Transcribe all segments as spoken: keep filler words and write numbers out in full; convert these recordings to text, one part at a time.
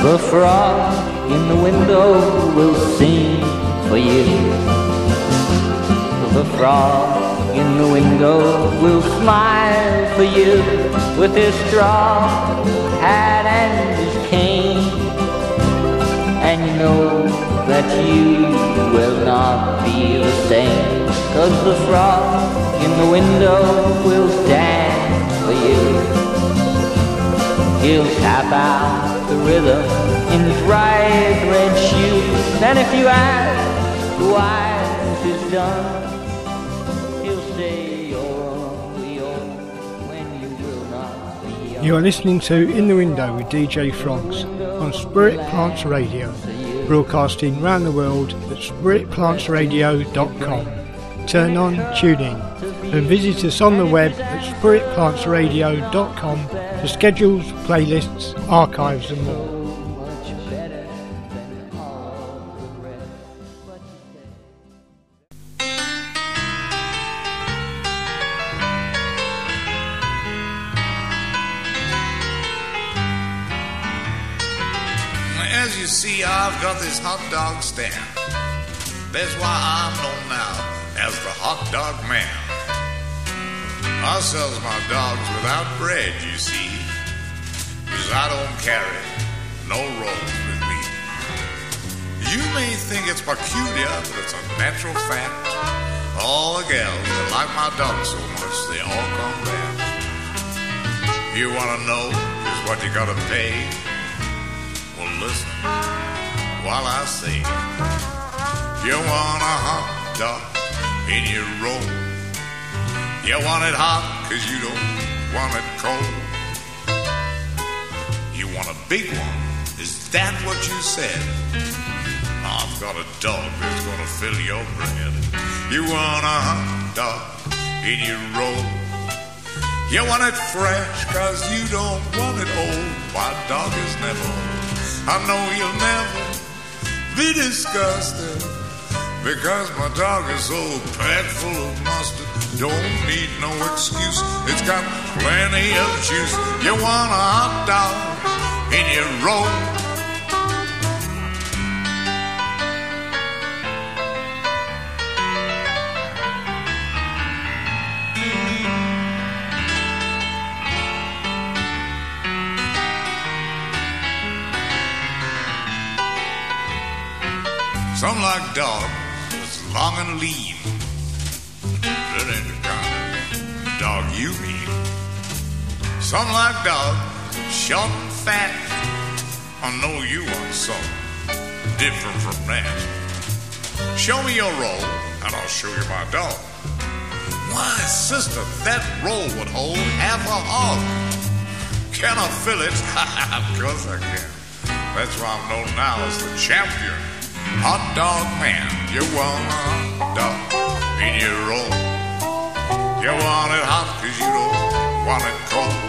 The frog in the window will sing for you. The frog in the window will smile for you with his straw hat and his cane. And you know that you will not be the same, 'cause the frog in the window will dance for you. He'll tap out the rhythm in his bright red shoes, and if you ask why it is done, he'll say you're only old when you will not be young. You are listening to In the Window with D J Frogs on Spirit Plants Radio, broadcasting round the world at spirit plants radio dot com. Turn on, tune in, and visit us on the web at spirit plants radio dot com for schedules, playlists, archives and more. As you see, I've got this hot dog stand. That's why I'm known now as the hot dog man. I sells my dogs without bread, you see, 'cause I don't carry no rolls with me. You may think it's peculiar, but it's a natural fact. All the gals that like my dog so much, they all come back. You wanna know just what you gotta pay? Well, listen while I say, you want a hot dog in your roll. You want it hot 'cause you don't want it cold. You want a big one, is that what you said? I've got a dog that's gonna fill your bread. You want a hot dog in your roll. You want it fresh 'cause you don't want it old. My dog is never old. I know you'll never be disgusted, because my dog is so packed full of mustard. Don't need no excuse, it's got plenty of juice. You want a hot dog in your roll. Some like dog that's long and lean. That ain't the kind of dog you mean. Some like dog short and fat. I know you want something different from that. Show me your roll and I'll show you my dog. Why, sister, that roll would hold half a hog. Can I fill it? Of course I can. That's why I'm known now as the champion hot dog man. You want a hot dog in your roll. You want it hot 'cause you don't want it cold.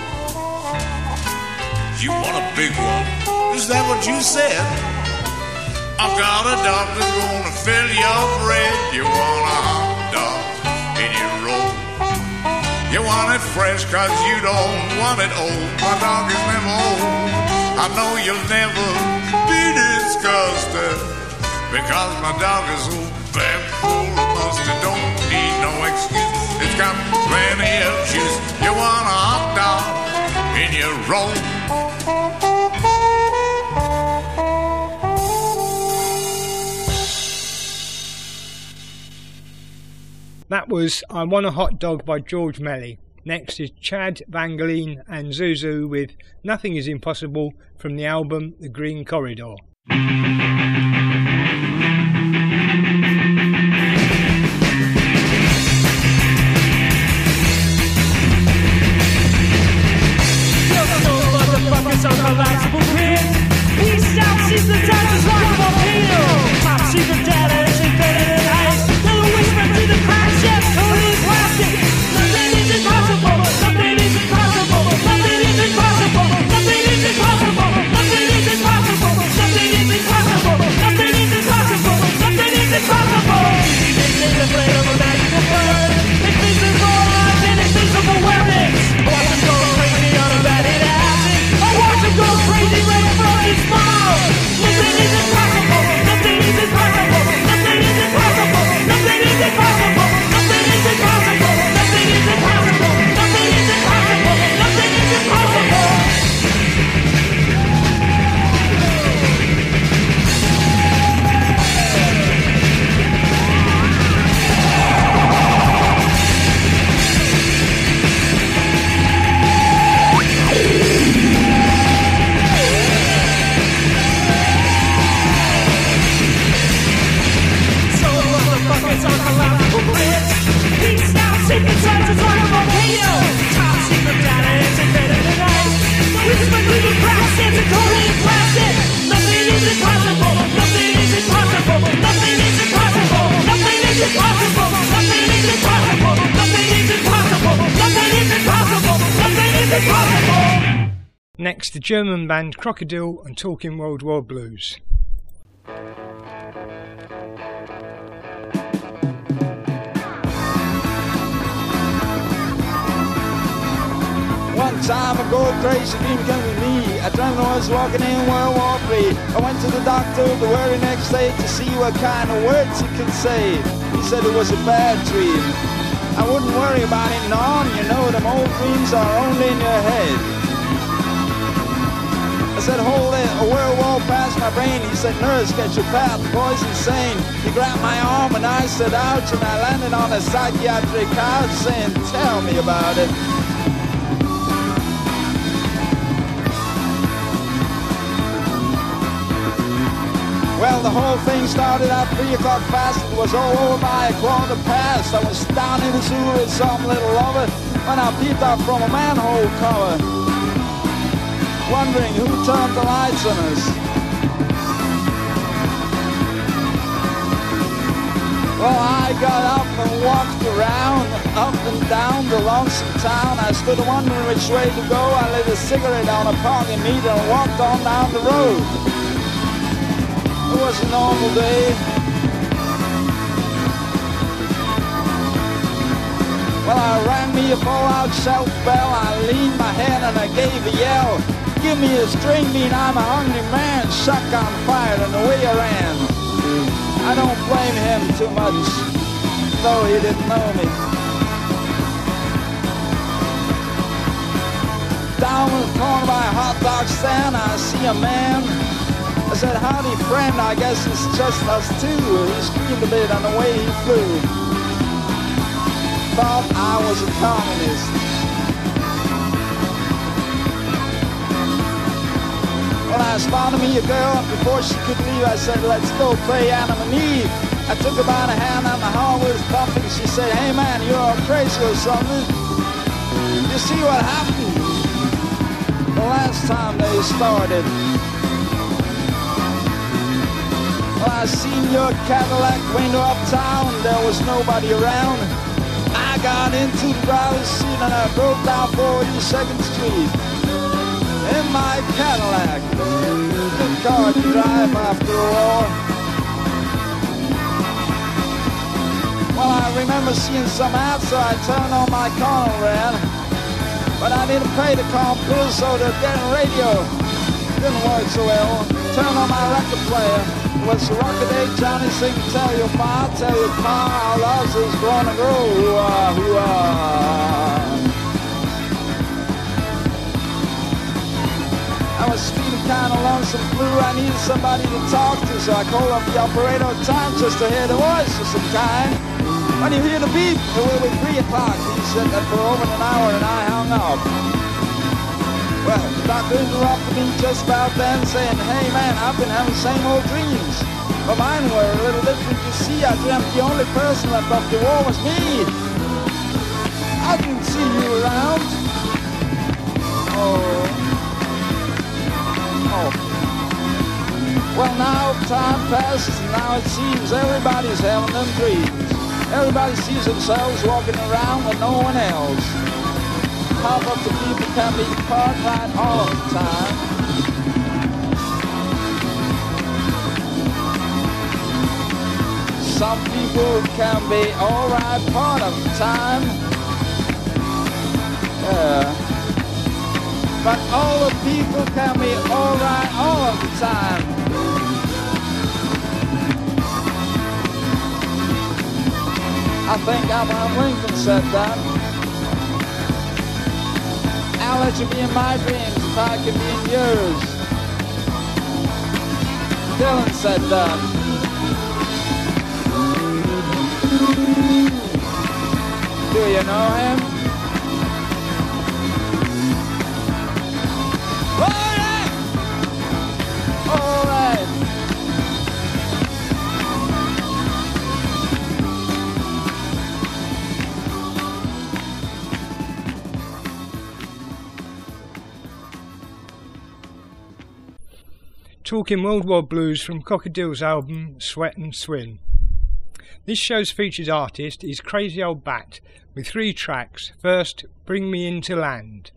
You want a big one, is that what you said? I've got a dog that's gonna fill your bread. You want a hot dog in your roll. You want it fresh 'cause you don't want it old. My dog is never old. I know you'll never be disgusted, because my dog is so bad full of mustard. Don't need no excuse, it's got plenty of juice. You want a hot dog in your roll. That was I Want a Hot Dog by George Melly. Next is Chad Vangeline and Zuzu with Nothing Is Impossible from the album The Green Corridor. Motherfuckers on collapsible pin. East out secret data is lockable peel. Top secret data is embedded in ice. Till a whisper to the cracks, yes, totally plastic. Nothing is impossible. Nothing is impossible. Nothing is impossible. Nothing is impossible. Nothing is impossible. Nothing is impossible. is totally plastic. Nothing is impossible. Nothing is impossible. Nothing is impossible. Nothing is impossible. Nothing is impossible. Nothing is impossible. Nothing is impossible. Nothing is impossible. Next, the German band Crocodile and Talking World War Blues. One time a gold crazy dream came with me. I dreamt I was walking in World War Three. I went to the doctor the very next day to see what kind of words he could say. He said it was a bad dream. I wouldn't worry about it none. You know, them old dreams are only in your head. I said, hold it, a world war past my brain. He said, nurse, get your path, the boy's insane. He grabbed my arm and I said, ouch, and I landed on a psychiatric couch saying, tell me about it. Well, the whole thing started at three o'clock fast. It was all over by a quarter past. I was down in the sewer with some little lover when I peeped out from a manhole cover, wondering who turned the lights on us. Well, I got up and walked around, up and down the lonesome town. I stood wondering which way to go. I lit a cigarette on a parking meter and walked on down the road. It was a normal day. Well, I rang me a fallout shelf bell. I leaned my head and I gave a yell. Give me a string bean, I'm a hungry man. Shotgun fired and away I ran. I don't blame him too much, though he didn't know me. Down in the corner by a hot dog stand, I see a man. I said, howdy friend, I guess it's just us two. He screamed a bit and away he flew. Thought I was a communist. Well, I spotted me a girl, and before she could leave, I said, let's go play Adam and Eve. I took her by the hand and my heart was pumping. She said, hey man, you're all crazy or something. You see what happened the last time they started? Well, I seen your Cadillac window uptown, there was nobody around. I got into the driver's seat and I drove down forty-second Street in my Cadillac. Good car to drive after all. Well, I remember seeing some ads, so I turned on my car and ran. But I didn't pay the car bill, so the getting radio didn't work so well. Turned on my record player. It was a rocket day, Johnny sing, tell your ma, tell your pa, how love's is gonna grow. Hoo-ah, hoo-ah. I was feeling kind of lonesome blue. I needed somebody to talk to, so I called up the operator of time just to hear the voice of some kind. When you hear the beep, it will be three o'clock. He said that for over an hour, and I hung up. Well, the doctor interrupted me just about then, saying, hey man, I've been having the same old dreams. But mine were a little different. You see, I dreamt the only person left off the war was me. I didn't see you around. Oh. Oh. Well, now time passes, and now it seems everybody's having them dreams. Everybody sees themselves walking around with no one else. Half of the people can be part right all of the time. Some people can be all right part of the time. Yeah. But all the people can be all right all of the time. I think Abraham Lincoln said that. I'll let you be in my dreams if I can be in yours. Dylan said that. Do you know him? All right! All right! talking World War Blues from Cockadill's album Sweat and Swim. This show's featured artist is Crazy Old Bat with three tracks. First, Bring Me Into Land.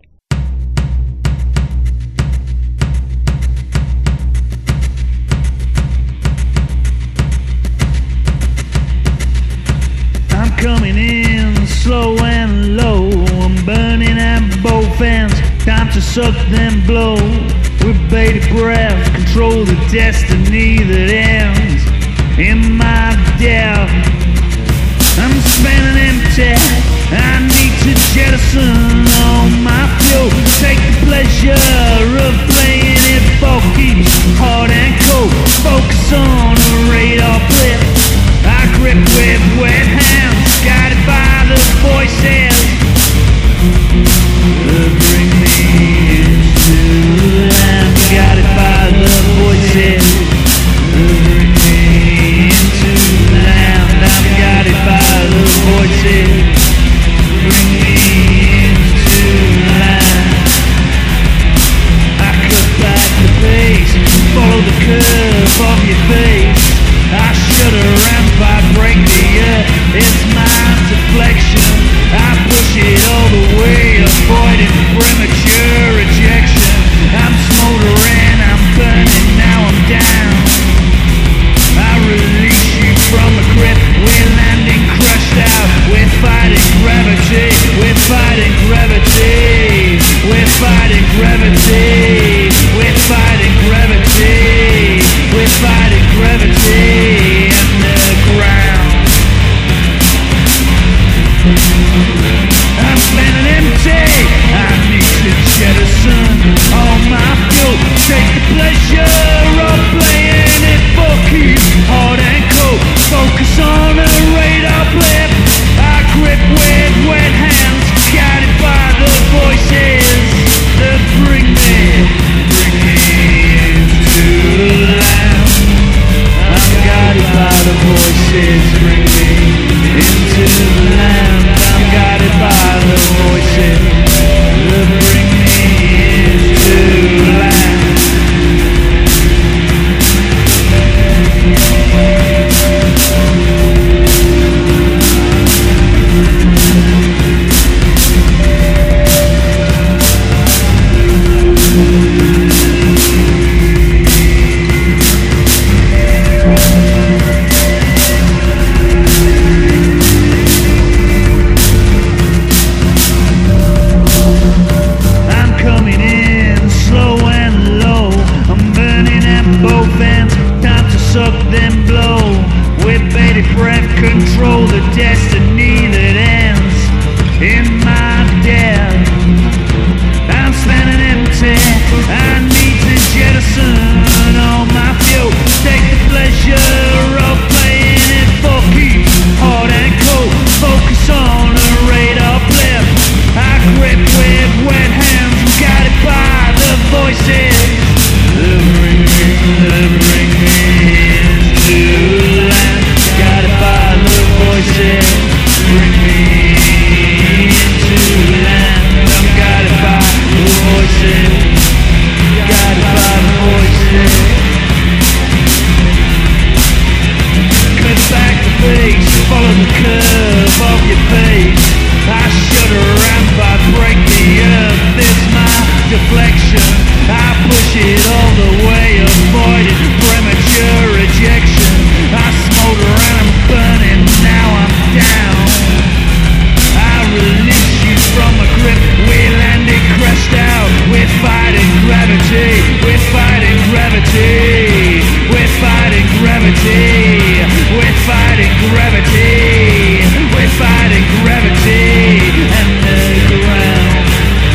I'm coming in slow and low. I'm burning at both ends. Time to suck then blow. With bated breath, control the destiny that ends in my death. I'm spinning empty. I need to jettison all my fuel. Take the pleasure of playing it for keeps. Hard and cold. Focus on a radar blip. I grip with wet hands, guided by the voices that bring me into the land. Guided by the voices that bring me into the land. I'm guided by the voices that bring me into the land. I cut back the pace, follow the curve of your face. I shudder and vibrate the earth. It's my deflection. I push it all the way, avoiding premature rejection. I'm smoldering, I'm burning, now I'm down. I release you from the grip. We're landing crushed out. We're fighting gravity. We're fighting gravity. We're fighting gravity. We're fighting gravity. We're fighting gravity in the ground. I'm spinning empty. I need to jettison all my fuel. Take the pleasure of playing it for keeps. Hard and cold. Focus on a radar blip. I grip with wet hands, guided by the voices that bring me, bring me into the land. I'm guided by the voices, bring me into the land. I'm guided by the voices that bring me into the land. Control the destiny that ends in my death. I'm spinning empty. I need to jettison all my fuel. Take the pleasure of playing it for keeps. Hard and cold. Focus on a radar blip. I grip with wet hands, guided by the voices that bring me, that bring me into the land. Guided by the voices, bring me into the land. I'm guided by the voices, guided by the voices. Cut back the face, follow the curve of your face. I shudder and vibrate the earth. It's my deflection. I push it all the way, avoiding premature rejection. I smolder and I'm burning, now I'm down. I release you from a grip. We're landing crashed out. We're fighting gravity. We're fighting gravity. We're fighting gravity. We're fighting gravity. We're fighting gravity and the ground.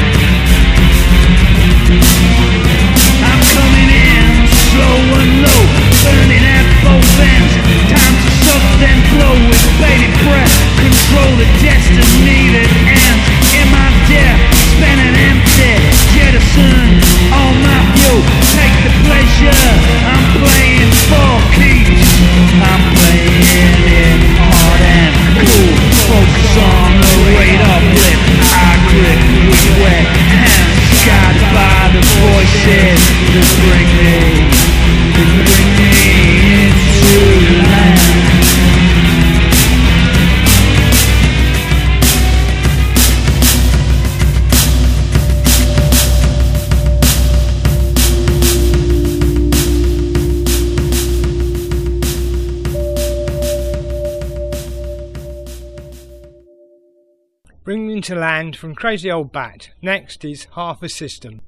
I'm coming in slow and low, burning at both ends. Time to suck then blow with bated breath. Control the destiny that ends in my death. Spinning empty, jettison all my fuel. Take the pleasure. I'm playing for keeps. I'm playing it hard and cool. Focus on the radar blip. I grip with wet hands, guided by the voices that bring me Bring Me to Land from Crazy Old Bat. Next is Half a System.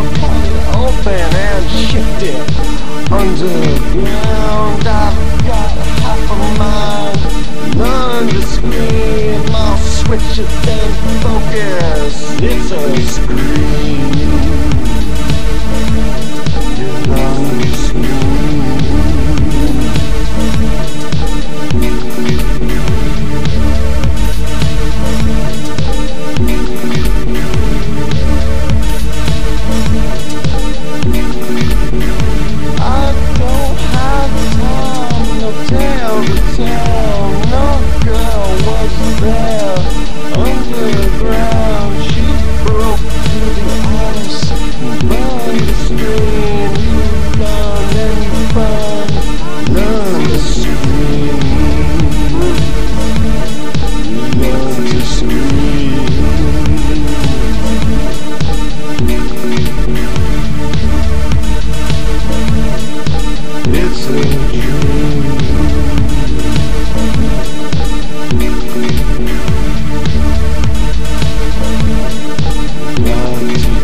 underground. I've got switch it and focus. It's a scream. Your lungs scream. I don't have time, no tale to tell. No girl was there underground. She broke through the ice and burned the stream. You learn and you burn, learn to scream. You learn to scream. It's a dream. Got to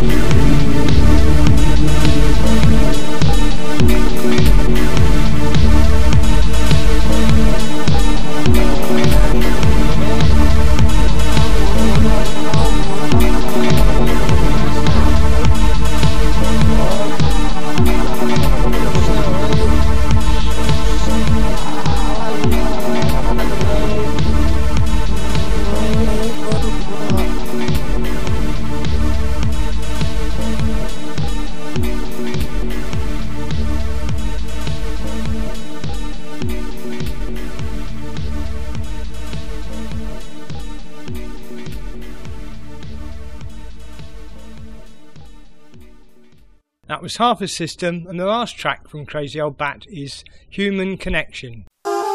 That was Harper System, and the last track from Crazy Old Bat is Human Connection.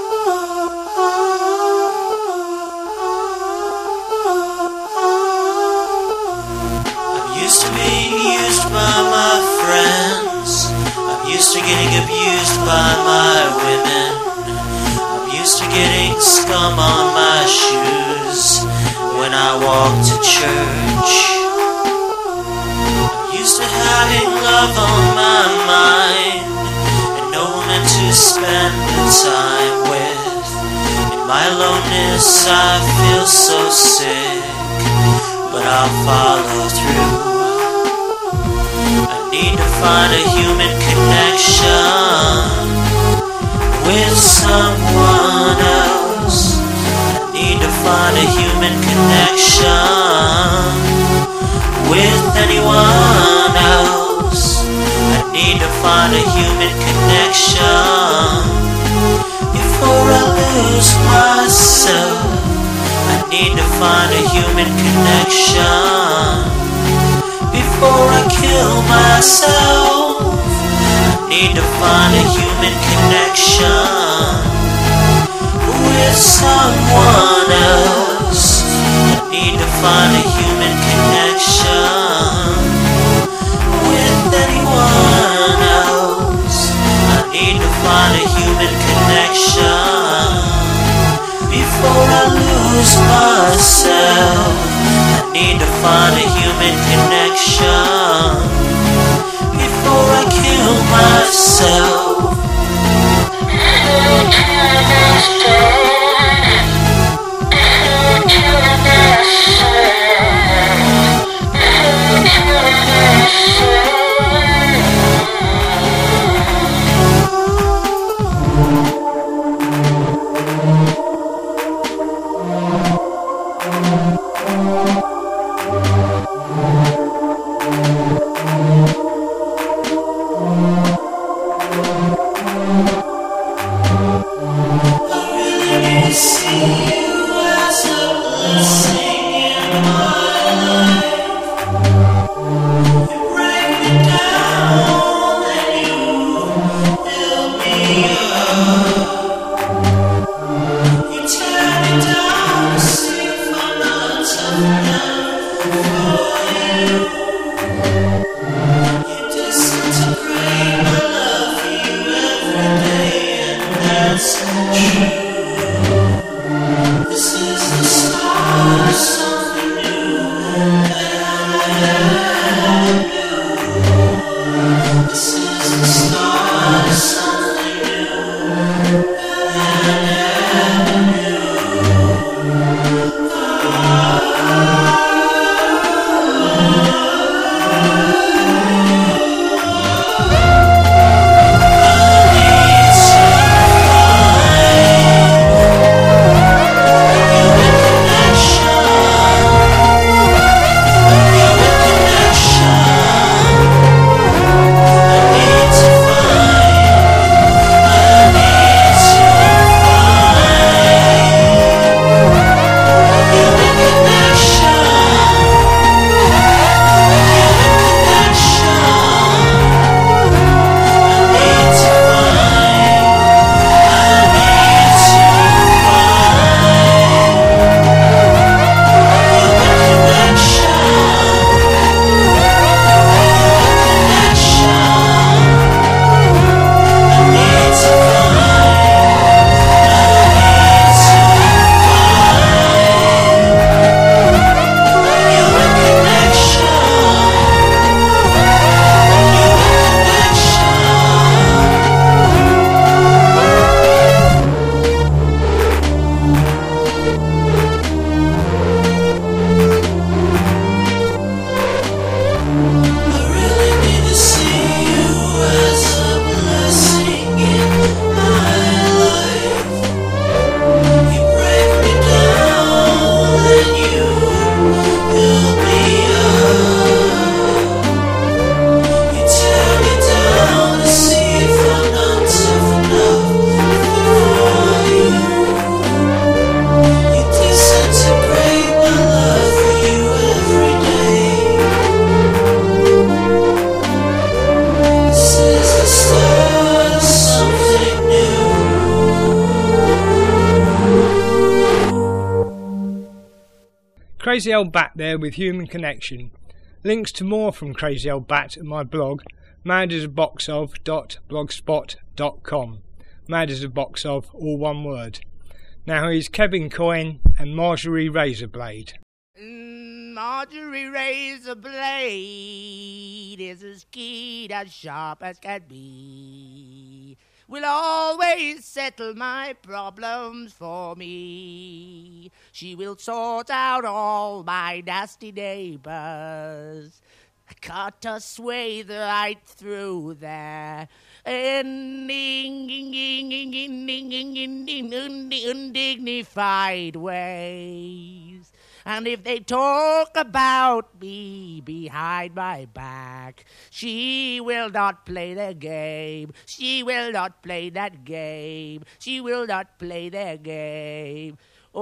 I'm used to being used by my friends. I'm used to getting abused by my women. I'm used to getting scum on my shoes when I walk to church. I'm used to having love on my mind and no woman to spend the time with. In my loneliness I feel so sick, but I'll follow through. I need to find a human connection with someone else. I need to find a human connection with anyone else. I need to find a human connection before I lose myself. I need to find a human connection before I kill myself. I need to find a human connection with someone else. I need to find a human connection with anyone else. I need to find a human connection before I lose myself. I need to find a human connection before I kill myself. This is the stars. Crazy Old Bat there with Human Connection. Links to more from Crazy Old Bat at my blog, mad as a box of dot blogspot dot com. Mad as a box of, all one word. Now here's Kevin Coyne and Marjorie Razorblade. Mm, Marjorie Razorblade is as keen, as sharp as can be. Will always settle my problems for me. She will sort out all my nasty neighbors. Cut a swathe right through their undignified ways. And if they talk about me behind my back, she will not play their game. She will not play that game. She will not play their game.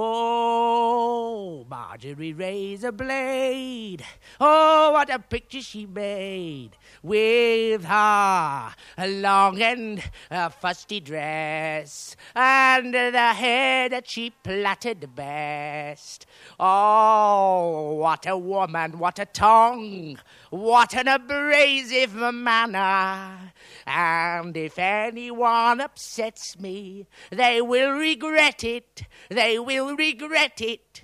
Oh, Marjorie Razorblade. Oh, what a picture she made with her long and uh, fusty dress and the hair that she plaited the best. Oh, what a woman, what a tongue, what an abrasive manner. And if anyone upsets me, they will regret it. They will regret it.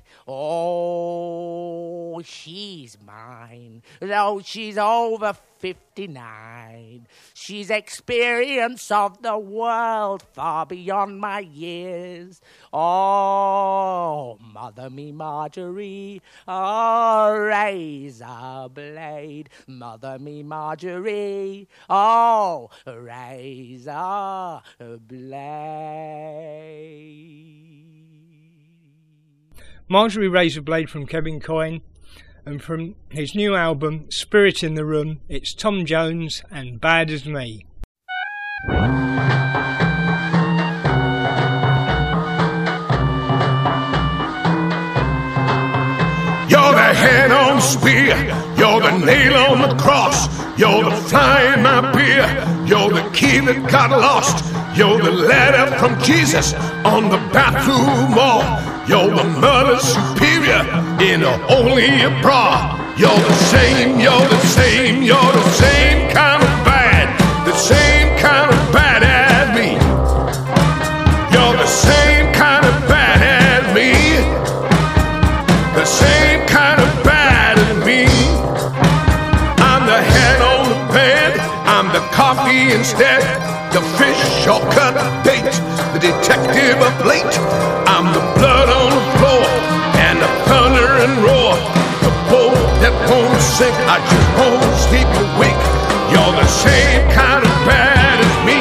Oh, she's mine, though she's over fifty-nine. She's experience of the world far beyond my years. Oh, mother me Marjorie, oh, razor blade. Mother me Marjorie, oh, razor blade. Marjorie Razorblade from Kevin Coyne, and from his new album Spirit in the Room, it's Tom Jones and Bad as Me. You're the head on the spear, you're the nail on the cross, you're the fly in my beer, you're the key that got lost, you're the letter from Jesus on the bathroom wall, you're the mother superior in a holy bra. You're the same, you're the same, you're the same kind of bad, the same kind of bad as me. You're the same kind of bad as me, the same kind of bad as me. I'm the head on the bed, I'm the coffee instead, the fish or cut bait, the detective of late. I'm the blood on the floor and the thunder and roar, the boat that won't sink, I just won't sleep awake. You're the same kind of bad as me,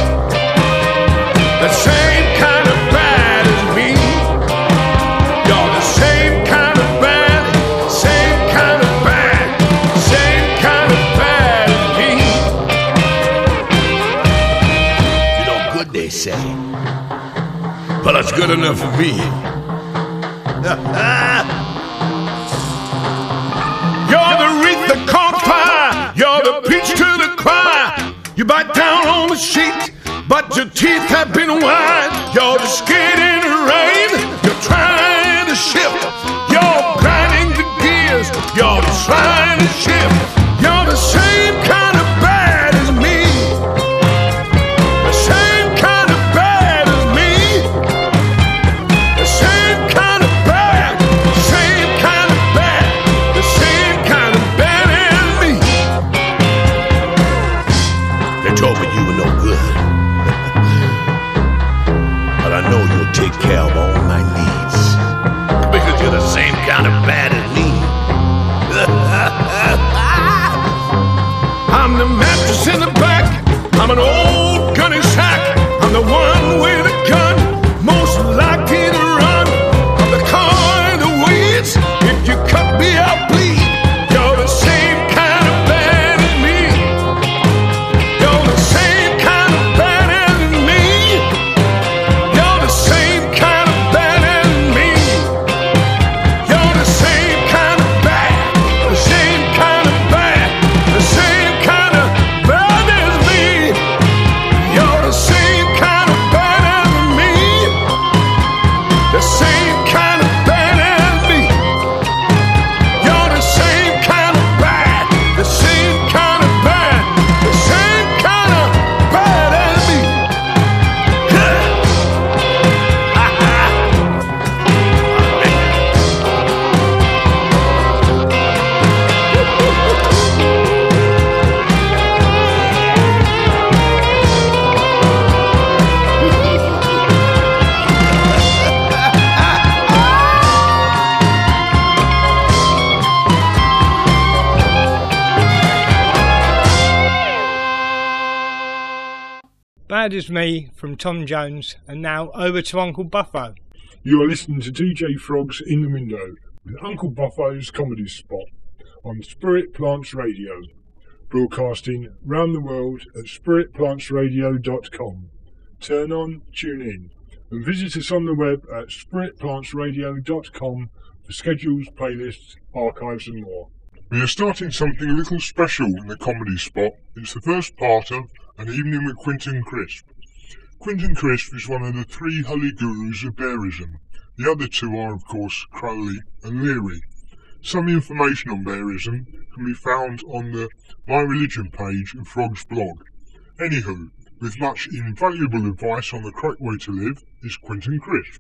the same kind of bad as me. You're the same kind of bad, same kind of bad, same kind of bad as me. You know, good they say, but it's good enough for me. You're the wreath that caught fire, you're the peach to the choir. You bite down on the sheet, but your teeth have been wide. You're the skid in the rain, you're trying to shift. You're grinding the gears, you're trying to shift. You're the same kind of bad as me, the same kind of bad as me, the same kind of bad, same kind of bad, the same kind of bad as me. They told me you were no good, but I know you'll take care of all Sad As Me from Tom Jones, and now over to Uncle Buffo. You are listening to D J Frogs in the Window with Uncle Buffo's Comedy Spot on Spirit Plants Radio, broadcasting round the world at spirit plants radio dot com. Turn on, tune in, and visit us on the web at spirit plants radio dot com for schedules, playlists, archives and more. We are starting something a little special in the Comedy Spot. It's the first part of An Evening with Quentin Crisp. Quentin Crisp is one of the three holy gurus of Bearism. The other two are, of course, Crowley and Leary. Some information on Bearism can be found on the My Religion page of Frog's blog. Anywho, with much invaluable advice on the correct way to live, is Quentin Crisp.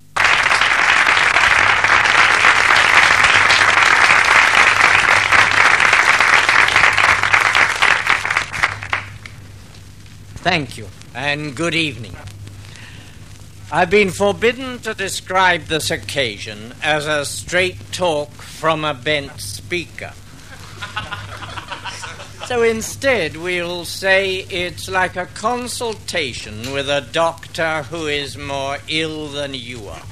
Thank you, and good evening. I've been forbidden to describe this occasion as a straight talk from a bent speaker. So instead, we'll say it's like a consultation with a doctor who is more ill than you are.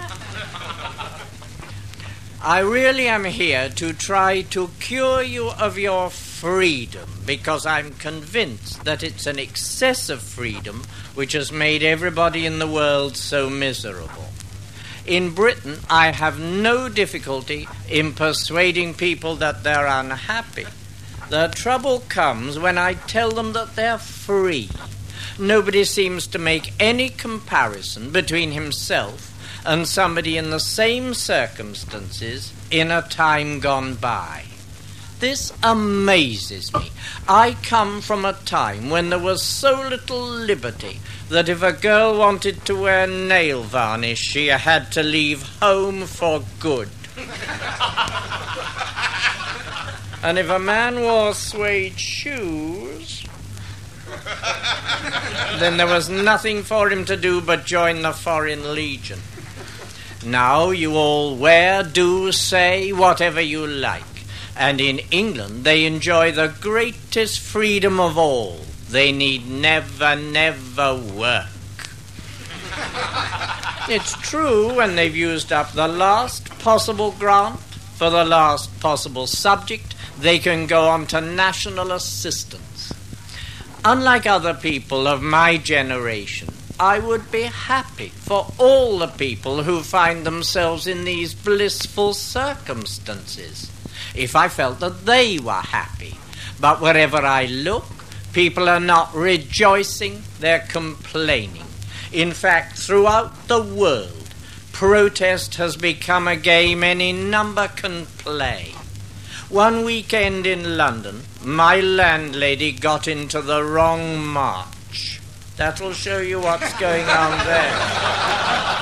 I really am here to try to cure you of your freedom, because I'm convinced that it's an excessive freedom which has made everybody in the world so miserable. In Britain, I have no difficulty in persuading people that they're unhappy. The trouble comes when I tell them that they're free. Nobody seems to make any comparison between himself and somebody in the same circumstances in a time gone by. This amazes me. I come from a time when there was so little liberty that if a girl wanted to wear nail varnish, she had to leave home for good. And if a man wore suede shoes, then there was nothing for him to do but join the Foreign Legion. Now you all wear, do, say whatever you like. And in England, they enjoy the greatest freedom of all. They need never, never work. It's true, when they've used up the last possible grant for the last possible subject, they can go on to national assistance. Unlike other people of my generation, I would be happy for all the people who find themselves in these blissful circumstances, if I felt that they were happy. But wherever I look, people are not rejoicing, they're complaining. In fact, throughout the world, protest has become a game any number can play. One weekend in London, my landlady got into the wrong march. That'll show you what's going on there.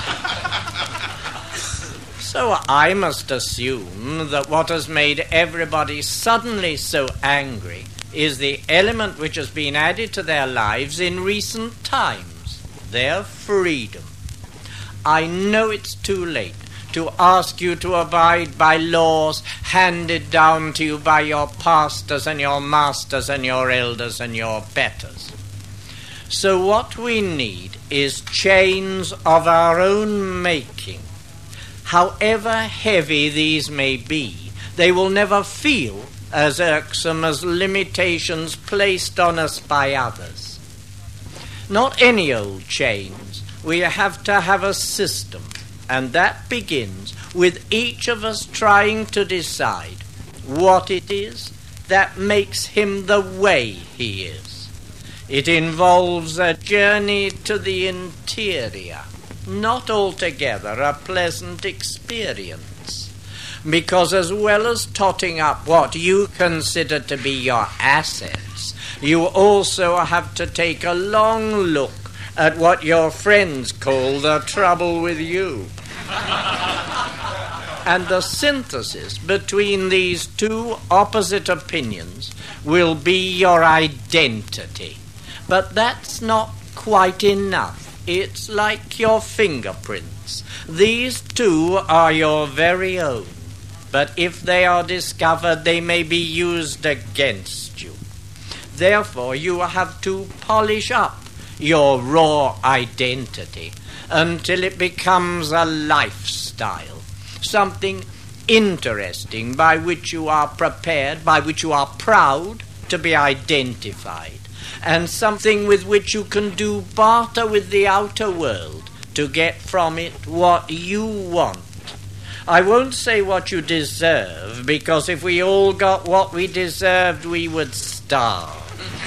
So I must assume that what has made everybody suddenly so angry is the element which has been added to their lives in recent times, their freedom. I know it's too late to ask you to abide by laws handed down to you by your pastors and your masters and your elders and your betters. So what we need is chains of our own making. However heavy these may be, they will never feel as irksome as limitations placed on us by others. Not any old chains. We have to have a system, and that begins with each of us trying to decide what it is that makes him the way he is. It involves a journey to the interior, not altogether a pleasant experience, because as well as totting up what you consider to be your assets, you also have to take a long look at what your friends call the trouble with you. And the synthesis between these two opposite opinions will be your identity. But that's not quite enough. It's like your fingerprints. These two are your very own. But if they are discovered, they may be used against you. Therefore, you have to polish up your raw identity, until it becomes a lifestyle, something interesting by which you are prepared, by which you are proud to be identified, and something with which you can do barter with the outer world to get from it what you want. I won't say what you deserve, because if we all got what we deserved, we would starve.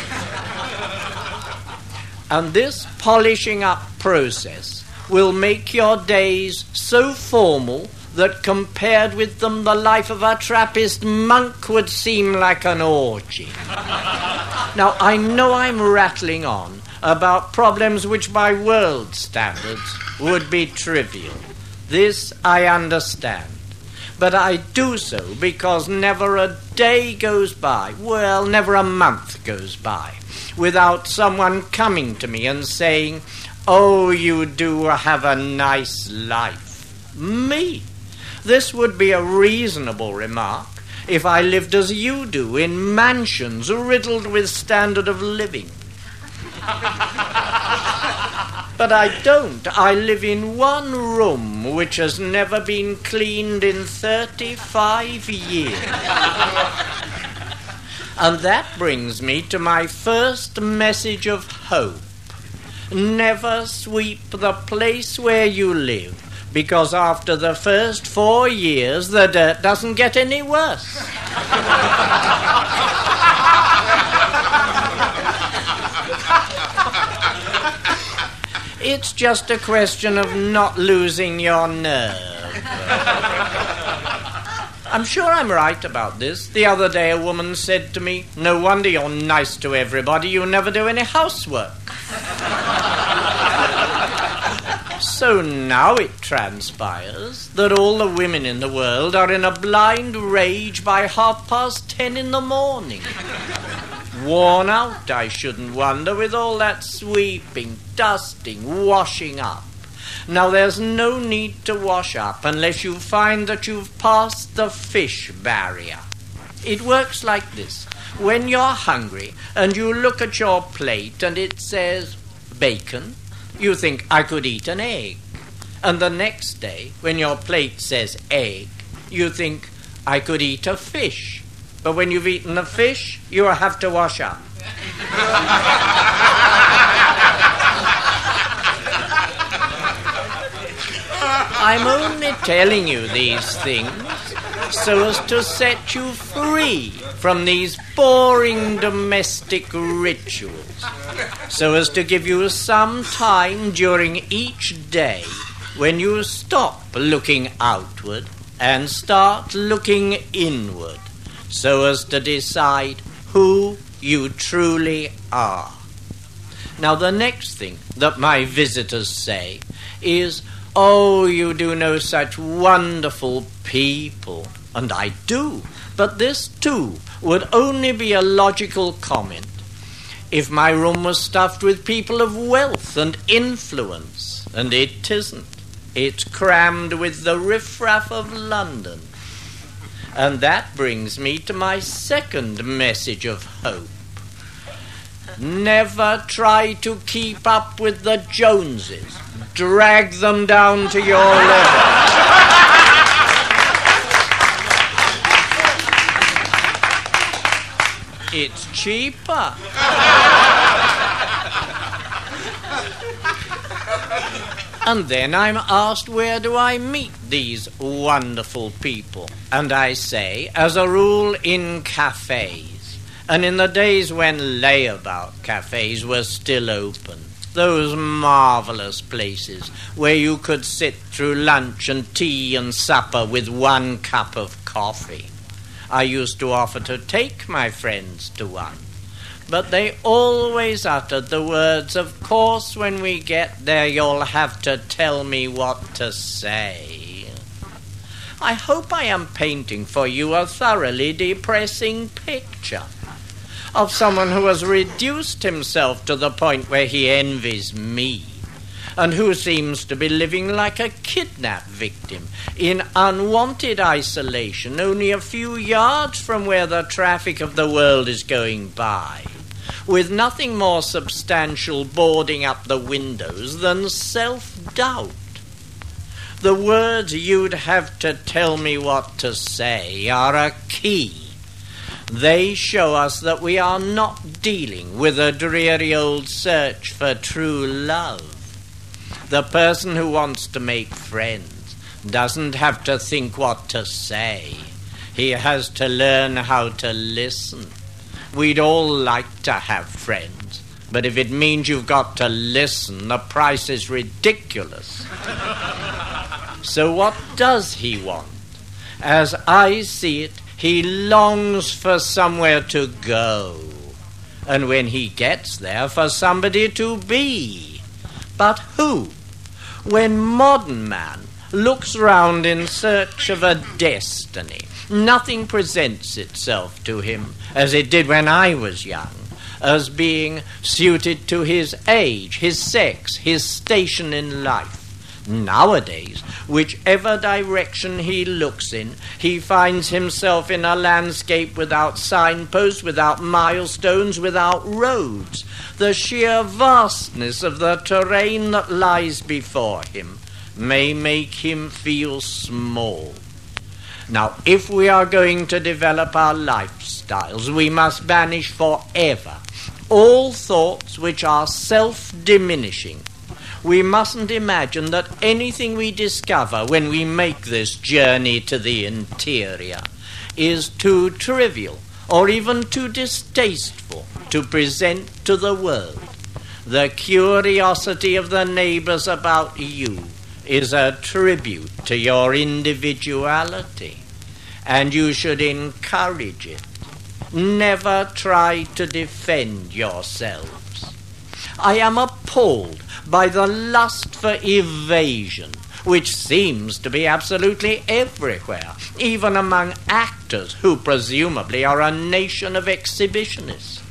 And this polishing up process will make your days so formal that compared with them the life of a Trappist monk would seem like an orgy. Now, I know I'm rattling on about problems which by world standards would be trivial. This I understand. But I do so because never a day goes by, well, never a month goes by, without someone coming to me and saying, "Oh, you do have a nice life." Me? This would be a reasonable remark if I lived as you do, in mansions riddled with standard of living. But I don't. I live in one room which has never been cleaned in thirty-five years. And that brings me to my first message of hope. Never sweep the place where you live, because after the first four years, the dirt doesn't get any worse. It's just a question of not losing your nerve. I'm sure I'm right about this. The other day a woman said to me, "No wonder you're nice to everybody, you never do any housework." So now it transpires that all the women in the world are in a blind rage by half past ten in the morning. Worn out, I shouldn't wonder, with all that sweeping, dusting, washing up. Now, there's no need to wash up unless you find that you've passed the fish barrier. It works like this. When you're hungry and you look at your plate and it says bacon, you think, "I could eat an egg." And the next day, when your plate says egg, you think, "I could eat a fish." But when you've eaten the fish, you have to wash up. I'm only telling you these things so as to set you free from these boring domestic rituals, so as to give you some time during each day when you stop looking outward and start looking inward, so as to decide who you truly are. Now, the next thing that my visitors say is, "Oh, you do know such wonderful people." And I do. But this, too, would only be a logical comment if my room was stuffed with people of wealth and influence. And it isn't. It's crammed with the riffraff of London. And that brings me to my second message of hope. Never try to keep up with the Joneses. Drag them down to your level. It's cheaper. And then I'm asked, where do I meet these wonderful people? And I say, as a rule, in cafes. And in the days when layabout cafes were still open, those marvelous places where you could sit through lunch and tea and supper with one cup of coffee, I used to offer to take my friends to one. But they always uttered the words, "Of course, when we get there, you'll have to tell me what to say." I hope I am painting for you a thoroughly depressing picture of someone who has reduced himself to the point where he envies me, and who seems to be living like a kidnap victim in unwanted isolation only a few yards from where the traffic of the world is going by, with nothing more substantial boarding up the windows than self-doubt. The words you'd have to tell me what to say are a key. They show us that we are not dealing with a dreary old search for true love. The person who wants to make friends doesn't have to think what to say. He has to learn how to listen. We'd all like to have friends, but if it means you've got to listen, the price is ridiculous. So what does he want? As I see it, he longs for somewhere to go, and when he gets there, for somebody to be. But who? When modern man looks round in search of a destiny, nothing presents itself to him, as it did when I was young, as being suited to his age, his sex, his station in life. Nowadays, whichever direction he looks in, he finds himself in a landscape without signposts, without milestones, without roads. The sheer vastness of the terrain that lies before him may make him feel small. Now, if we are going to develop our lifestyles, we must banish forever all thoughts which are self-diminishing. We mustn't imagine that anything we discover when we make this journey to the interior is too trivial or even too distasteful to present to the world. The curiosity of the neighbors about you is a tribute to your individuality, and you should encourage it. Never try to defend yourselves. I am appalled by the lust for evasion, which seems to be absolutely everywhere, even among actors who presumably are a nation of exhibitionists.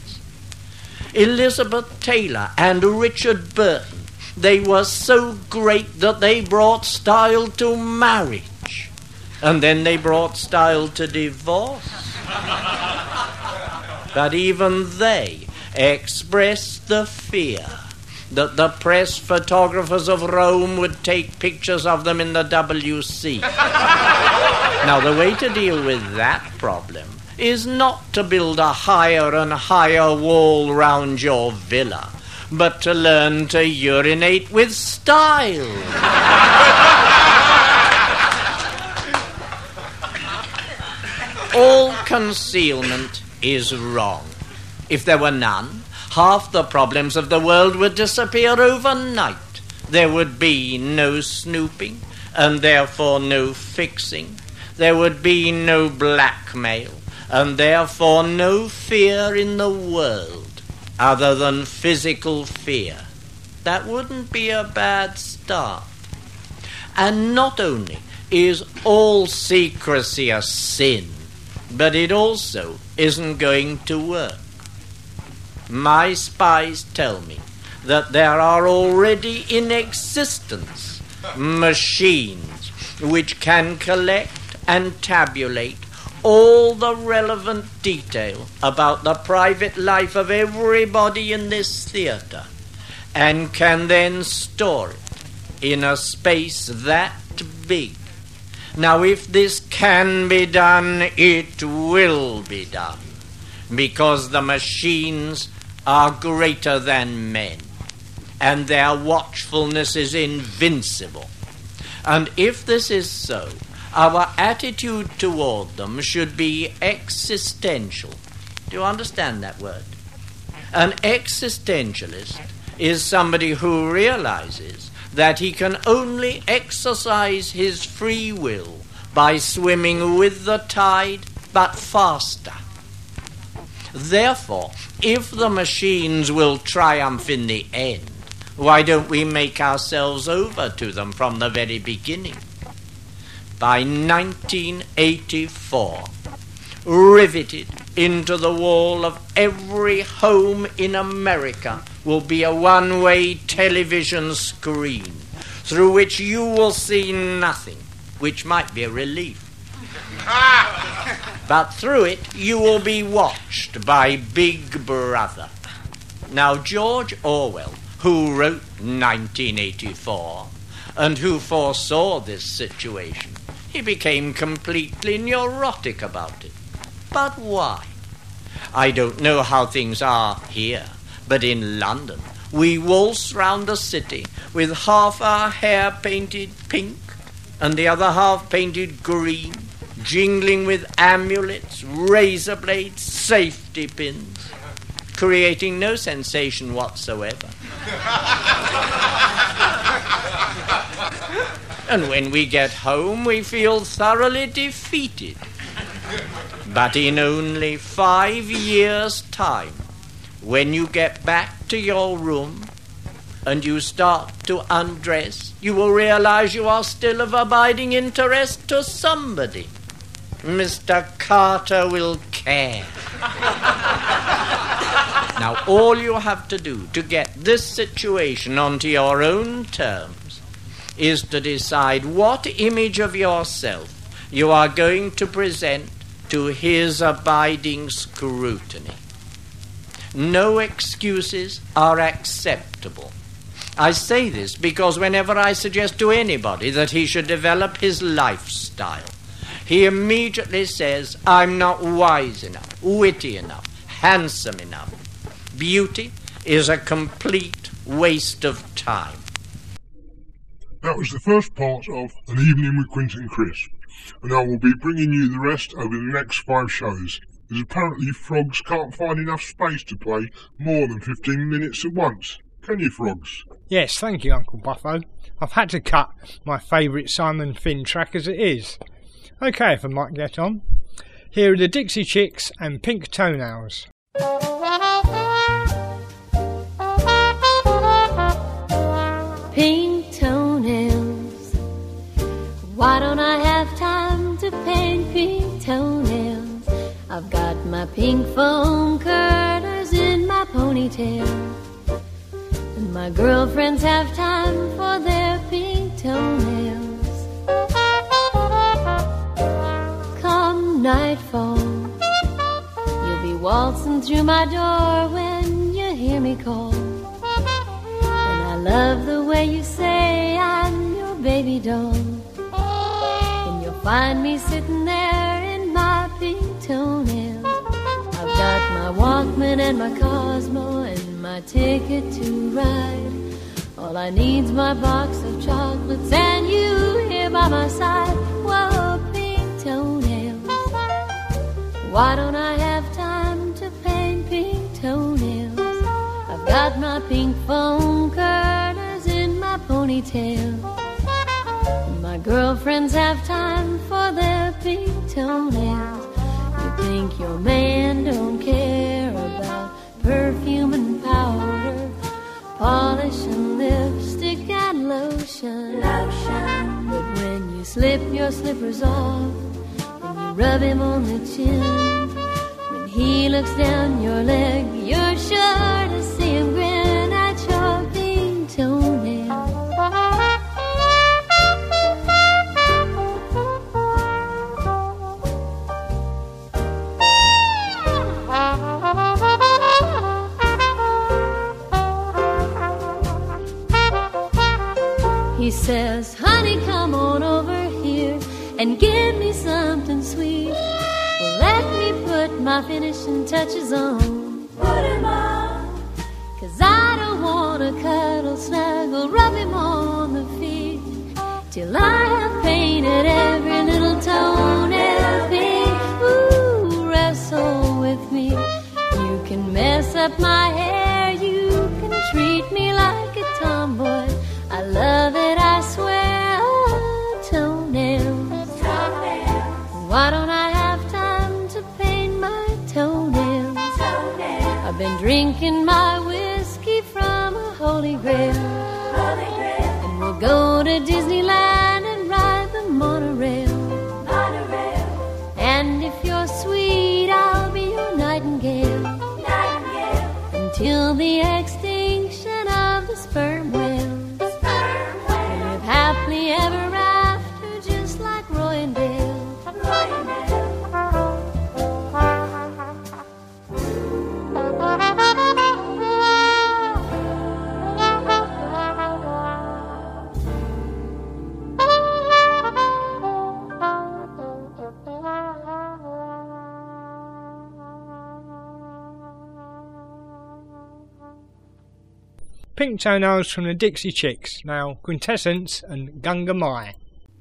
Elizabeth Taylor and Richard Burton, they were so great that they brought style to marriage, and then they brought style to divorce. But even they expressed the fear that the press photographers of Rome would take pictures of them in the W C. Now, the way to deal with that problem is not to build a higher and higher wall round your villa, but to learn to urinate with style. All concealment is wrong. If there were none, half the problems of the world would disappear overnight. There would be no snooping, and therefore no fixing. There would be no blackmail, and therefore no fear in the world, other than physical fear. That wouldn't be a bad start. And not only is all secrecy a sin, but it also isn't going to work. My spies tell me that there are already in existence machines which can collect and tabulate all the relevant detail about the private life of everybody in this theatre, and can then store it in a space that big. Now, if this can be done, it will be done, because the machines are greater than men, and their watchfulness is invincible. And if this is so, our attitude toward them should be existential. Do you understand that word? An existentialist is somebody who realizes that he can only exercise his free will by swimming with the tide, but faster. Therefore, if the machines will triumph in the end, why don't we make ourselves over to them from the very beginning? By nineteen eighty-four, riveted into the wall of every home in America will be a one-way television screen through which you will see nothing, which might be a relief. But through it you will be watched by Big Brother. Now, George Orwell, who wrote nineteen eighty-four, and who foresaw this situation, he became completely neurotic about it. But why? I don't know how things are here, but in London, we waltz round the city with half our hair painted pink and the other half painted green, jingling with amulets, razor blades, safety pins, creating no sensation whatsoever. And when we get home, we feel thoroughly defeated. But in only five years' time, when you get back to your room and you start to undress, you will realize you are still of abiding interest to somebody. Mister Carter will care. Now, all you have to do to get this situation onto your own terms is to decide what image of yourself you are going to present to his abiding scrutiny. No excuses are acceptable. I say this because whenever I suggest to anybody that he should develop his lifestyle, he immediately says, I'm not wise enough, witty enough, handsome enough. Beauty is a complete waste of time. That was the first part of An Evening with Quentin Crisp, and I will be bringing you the rest over the next five shows, as apparently frogs can't find enough space to play more than fifteen minutes at once. Can you, frogs? Yes, thank you, Uncle Buffo. I've had to cut my favourite Simon Finn track as it is. OK, if I might get on. Here are the Dixie Chicks and Pink Toenails. Pink toenails. Why don't I have time to paint pink toenails? I've got my pink foam curlers in my ponytail, and my girlfriends have time for their pink toenails. Come nightfall, you'll be waltzing through my door when you hear me call. And I love the way you say I'm your baby doll. And you'll find me sitting there in my pink toenails. I've got my Walkman and my Cosmo and my ticket to ride. All I need's my box of chocolates and you here by my side. Whoa, pink toenails. Why don't I have time to paint pink toenails? I've got my pink foam curlers in my ponytail, and my girlfriends have time for their pink toenails. You think your man don't care about perfume and powder, polish and lipstick and lotion, lotion. But when you slip your slippers off and you rub him on the chin, when he looks down your leg, you're sure to see him grin at your pink toenails. He says, honey, come on over here and give me something sweet. Well, let me put my finishing touches on. Put him on. Cause I don't wanna cuddle, snuggle, rub him on the feet till I have painted every little toenail pink. Ooh, wrestle with me. You can mess up my hair, you can treat me like a tomboy. I love it, I swear. Oh, toenails. Toenails. Why don't I have time to paint my toenails? Toenails. I've been drinking my whiskey from a Holy Grail. Holy Grail. And we'll go to Disneyland and ride the monorail. Monorail. And if you're sweet, I'll be your nightingale. Nightingale. Until the extinction of the sperm whale. Happily ever after, just like Roy and Dale. Roy and Dale. Pink Toenails from the Dixie Chicks, now Quintessence and Gunga Mai.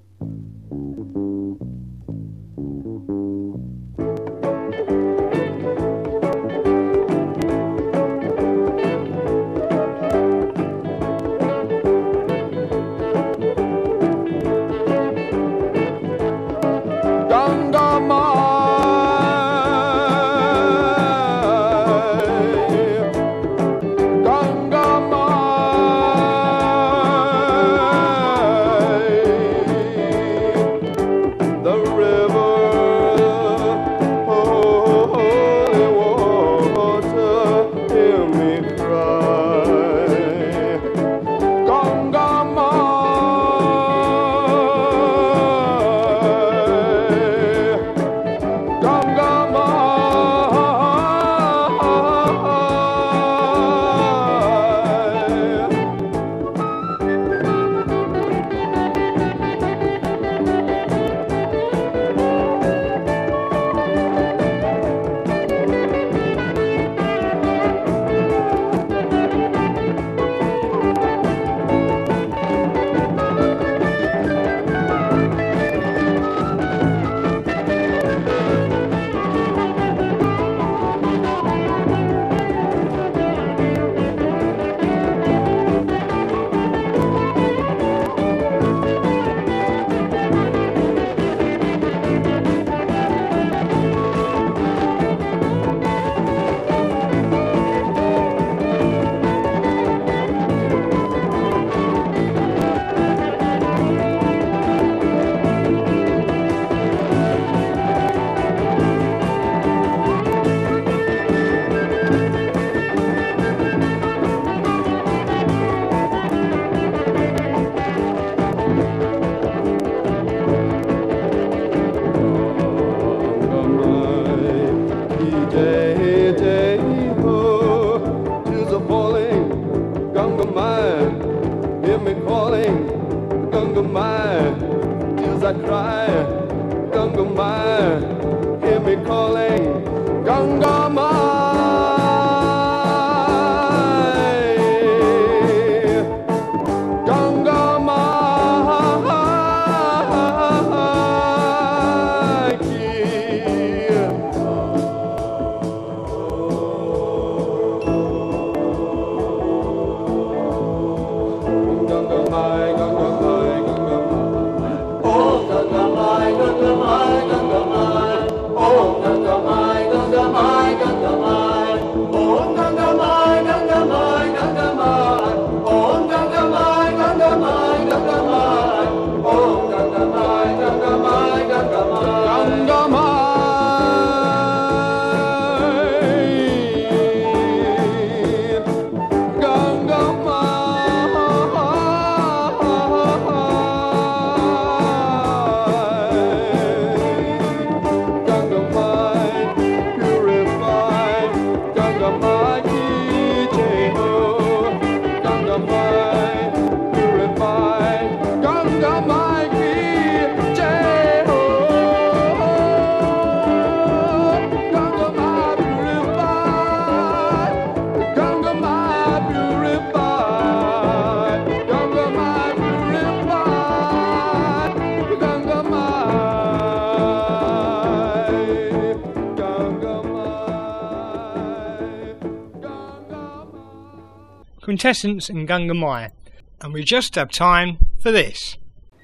Quintessence and Gunga Mai, and we just have time for this.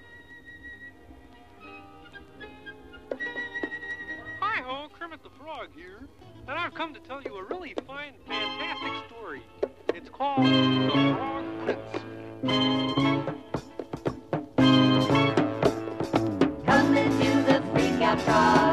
Hi ho, Kermit the Frog here, and I've come to tell you a really fine, fantastic story. It's called The Frog Prince. Come into the freak out frog.